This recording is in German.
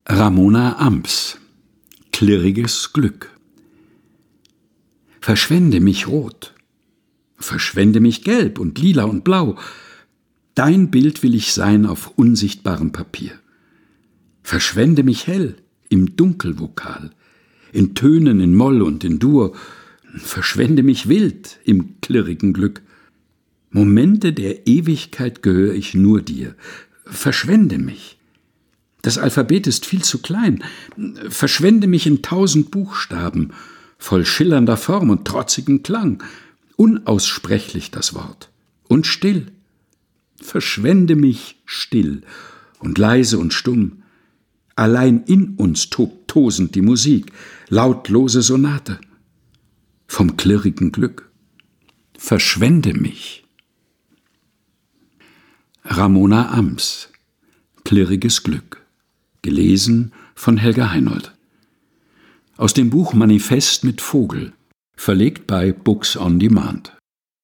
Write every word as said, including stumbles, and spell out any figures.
Ramona Amps, klirriges Glück. Verschwende mich rot, verschwende mich gelb und lila und blau. Dein Bild will ich sein auf unsichtbarem Papier. Verschwende mich hell im Dunkelvokal, in Tönen in Moll und in Dur. Verschwende mich wild im klirrigen Glück. Momente der Ewigkeit gehöre ich nur dir. Verschwende mich. Das Alphabet ist viel zu klein. Verschwende mich in tausend Buchstaben, voll schillernder Form und trotzigem Klang. Unaussprechlich das Wort und still. Verschwende mich still und leise und stumm. Allein in uns tobt tosend die Musik, lautlose Sonate vom klirrigen Glück. Verschwende mich. Ramona Amps, klirriges Glück. Gelesen von Helga Heinold. Aus dem Buch Manifest mit Vogel, verlegt bei Books on Demand.